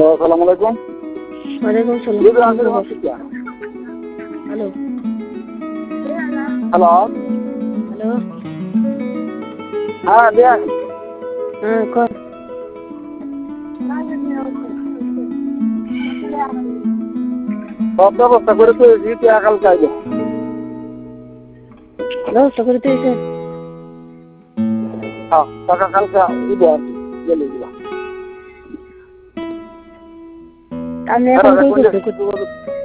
Hello, আসসালামু আলাইকুম। ওয়ালাইকুম সালাম। হ্যালো হ্যালো, হ্যালো, হ্যাঁ দেন। হ্যাঁ কর। সব ব্যবস্থা করে পেয়েছি, কাল চাইবে। ব্যবস্থা করে দিয়েছে। হ্যাঁ, টাকা কালকে দিব আর কি, গেলে দিবা। আপনি এখন কই করতে